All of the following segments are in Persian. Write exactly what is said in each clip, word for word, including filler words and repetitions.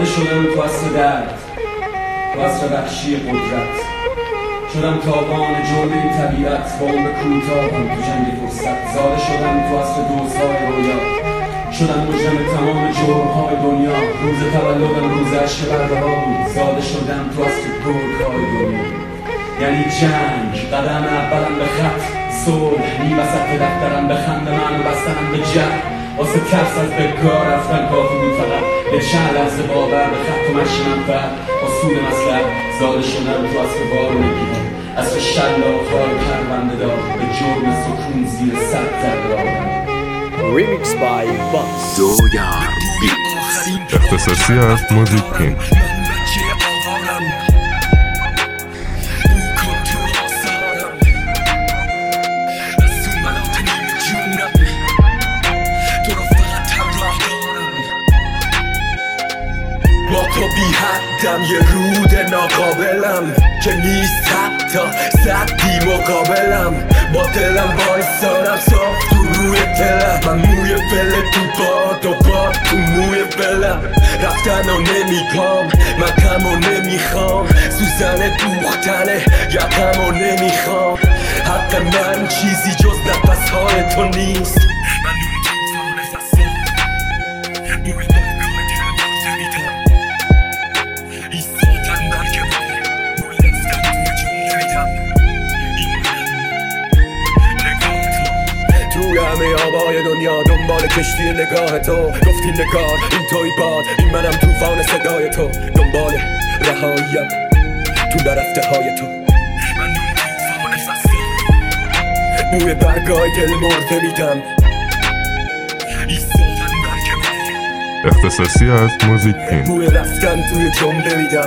زاده شدم تو عصر درد، تو عصر وحشی قدرت. شدم تاوان جرم این طبیعت، با عمر کوتاهم تو جنگ فرصت. زاده شدم تو عصر دوزهای رویا، شدم مجرم تمام جرمهای دنیا. روز تولدم روز عشق برده ها بود، زاده شدم تو عصر گرگ‌های دنیا. یعنی جنگ، قدم اولم به خط، صلح نیم وسط دفترم، به خنده من و بستنم به جهل. واسه ترس از بگاه رفتن کافی بود، فقط به چند لحظه باور به خط و مشنم فرد. اصول مسلح زاده شدم تو عصر بارونگی ها، عصر شلاق‌های پرونده دار، به جرم سکون زیر صد ذره آدم. Remix by Box دویار بیت، اختصاصی از موزیک پین. با تو بی حدم، یه رود ناقابلم که نیست حتی صدی مقابلم. با دلم وایسارم صاف تو روی دلم، من موی بله تو باد و باد تو موی بلم. رفتن و نمیگم، من کم و نمیخوام، سوزن دوختنه یقم و نمیخوام. حق من چیزی جز نفس های تو نیست. من اون توفان فصل موی برگاه دلم بازه میدم، ایستادن برگه موی رفتن توی جمله میدم. توی همه آبای دنیا دنبال کشتی نگاه تو، گفتی نگار این توی باد، این منم توفان صدای تو. دنبال رهاییم تو نرفته های تو، من اون توفان فصل بوی برگای دل مرده میدم، ایستادن برگه موی اختصاصی از موزیک پین. بوی رفتن توی جمله میدم.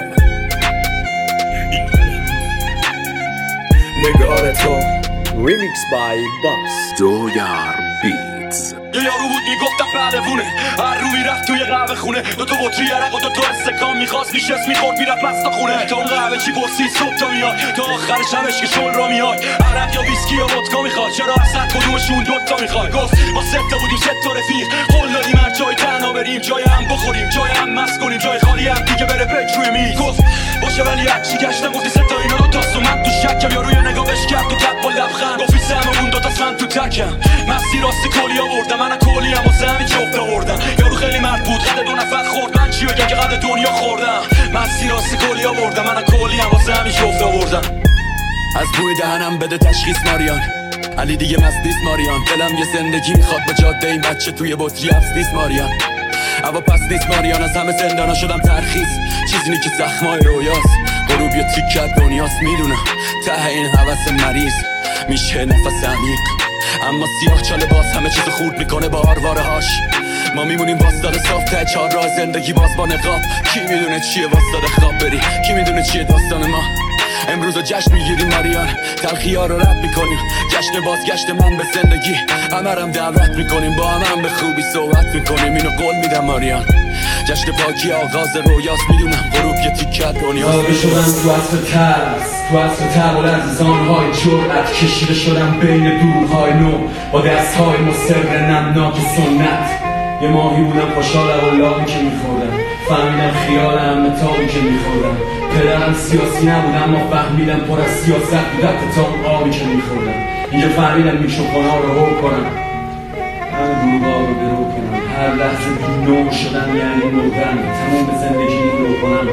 نگار تو. Remix by Box دویار بیت. یه یارو بود میگفتم پهلوونه، هر رو میرفت توی قهوه خونه، دو تا بطری عرق و دو تا استکان میخواست میشست میخورد میرفت مستا خونه. تا اون قهوه چی پرسید صبح تا میاد، تا آخر شبش که شل را میاد. عرق یا ویسکی یا ودکا میخواد، چرا اصلا کدومشون دوتا میخواد. گفت ما سه تا بودیم سه تا رفیق، قول دادیم هر جای تنها بریم، جای هم بخوریم جای هم مست کنیم، جای خالی هم دیگه بره فکر روی میز. گفت باشه ولی هرچی گشتم گفتی سه تا اینا دو تاست و من تو شکم. یارو یه نگاهش کرد و کرد با لبخند، گفت سممون دو تا سن تو تکم. مسیر راست کلی آوردم، من کلی هم واسه همین جفت آوردم. یارو خیلی مرد بود، قد دو نفر خورد، من چی بگم که قد دنیا خوردم. مسیر راست کلی آوردم، من کلی هم واسه همین جفت آوردم. از بوی دهنم بده تشخیص ماریان، علی دیگه مست نیست ماریان. دلم یه زندگی میخواد با جاده این بچه توی بطری حبس نیست ماریان. هوا پس نیست ماریان، از همه زندانا شدم ترخیص، چیزی نی که زخمای رویاست. غروب یه تیکت دنیاست، میدونم ته این هوس مریض میشه نفس عمیق، اما سیاه چاله باز همه چیز خورد میکنه با آرواره هاش. ما میمونیم واسطاده صاف ته چهار راه زندگی باز با نقاب. کی میدونه چیه واسطاده خواب بری، کی میدونه چیه داستان ما. امروز جشن میگیریم ماریان، تلخی ها رو رد میکنیم، جشن بازگشت من به زندگی. همرم دعوت میکنیم، با هم به خوبی صحبت میکنیم، اینو قول میدم ماریان. جشن پاکی آغاز رویاست، میدونم غروب یه تیکه دنیاست. زاده شدم تو عصر ترس، تو عصر تحول از زانهای جرأت. کشیده شدم بین دورهای نو با دستهای مصر نمناک سنت. یه ماهی بودم خوشحال اقلابی که میخوردم، فهمیدم خیالم متابی که میخوردم. پدرم سیاسی نبودم اما فهمیدم پر از سیاست بودم تا اون آبی که میخوردم. اینجا فهمیدم میکروفون ها رو هو کنم، همه دروغا رو درو کنم. هر لحظه بی نو شدن یعنی مردن، تموم زندگی رو کنم.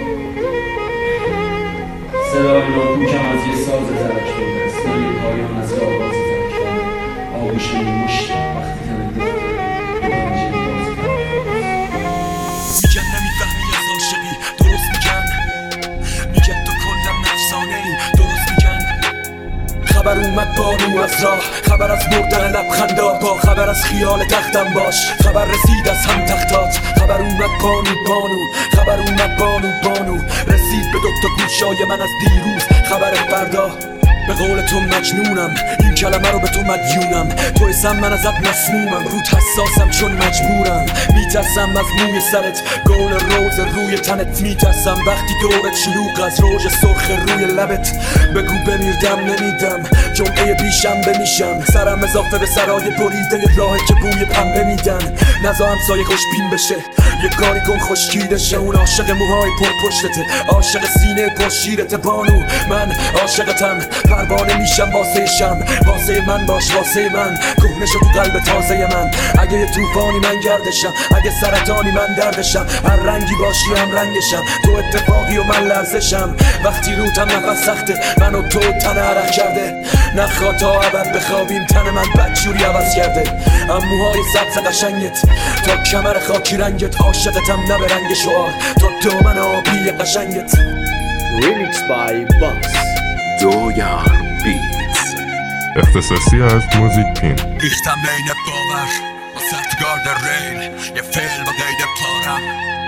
صدای ناکوکم از یه ساز ترک شده، صدای پایان از آغاز ترک شده. آغوش مشت وقتی تنه دفته بگنجه باز کرد. میگن نمیفهمی از عاشقی، درست میگن. میگن تو کلم نفسانه ای، درست میگن. خبر اومد بانو از راه، خبر از مردن لبخندا، با خبر از خیال تختم باش. خبر رسید از هم تختات، خبر اومد بانو بانو، خبر اومد بانو بانو. رسید به دو تا گوشای من از دیروز خبر فردا. به قول تو مجنونم، این کلمه رو به تو مدیونم. تو اسم من ازت مسمومم، رود حساسم چون مجبورم. میترسم از موی سرت، گل روز روی تنت. میترسم وقتی دورت شلوغ از روژ سرخ روی لبت. بگو بمیردم نمیدم، جمعه پیشم بمیشم. سرم اضافه به سرای بریده راه که بوی پنبه میدن. نزا همسایه خوشبین بشه، یه کاری کن خشکیدشه. اون عاشق موهای پر پشتته، عاشق سینه پر شیرته بانو. من عاشقتم، پروانه میشم واسه شم. واسه من باش واسه من، کهنه شو تو قلب تازه من. اگه یه طوفانی من گردشم، اگه سرطانی من دردشم. هر رنگی باشی هم رنگشم، تو اتفاقی و من لرزشم. وقتی روتم نفس سخته، منو تو تن عرق کرده. نخواه تا ابد بخوابیم، تن من بدجوری عوض کرده. اموهای سبز قشنگت تا کمر خاکی رنگت. عاشقتم نه به رنگ شعار، تا دامن آبی قشنگت. Remix by Bus. دو یار بیتس. اختصاصی از موزیک پین. ریختم بین باور با سرتگارد ریل، یه فعل با قید پارم.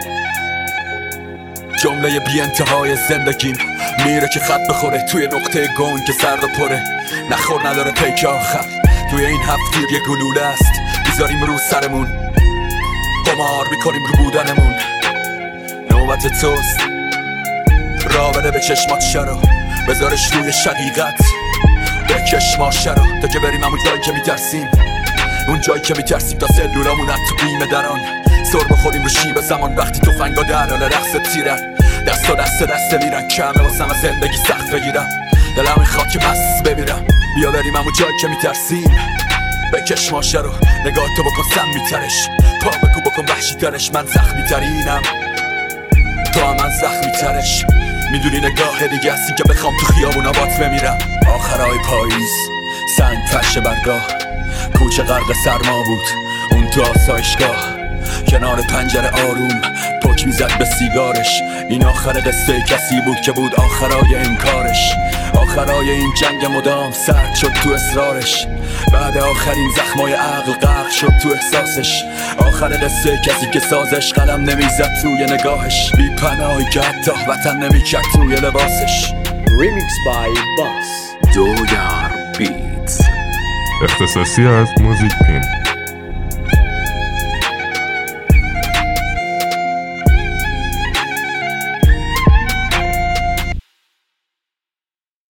جمله بی انتهای زندگیم میره که خط بخوره توی نقطه گون که سرد و پره. نخور نداره پیک آخر، توی این هفتیر یه گلوله است. بیزاریم رو سرمون، قمار میکنیم رو بودنمون. نوبت توست، را بده به چشمات شرو، بذارش روی شقیقت. بکش ماشه رو تا که بریم همون جایی که میترسیم. اون جایی که میترسیم تا سلولامون از تو بیمه دران. سر بخوریم رو شیب زمان وقتی توفنگا در حال رقص تیرن. دستا دست دست میرن، کمه واسم از زندگی سخت بگیرم. دلم میخواد که بس بمیرم. بیا بریم همون جایی که میترسیم. بکش ماشه رو، نگاه تو بکن سم میترش. پا بکو بکن وحشی ترش، من زخمی ترینم، تو هم من زخمی ترش. میدونی نگاه دیگه هستی که بخوام تو خیابونا بات بمیرم. آخرای پاییز، سنگ فرش برگاه، کوچه غرق سرما بود اون تو آسایشگاه. کنار پنجره آروم پک میزد به سیگارش. این آخر قصه کسی بود که بود آخرای انکارش. آخرای این جنگ مدام سرد شد تو اصرارش. بعد آخرین زخمای عقل غرق شد تو احساسش. آخر قصه کسی که سازش قلم نمیزد توی نگاهش. بی پناهی که حتی وطن نمیکرد توی لباسش. Remix by Bus. دو یار بیتس. اختصاصی از موزیک پین.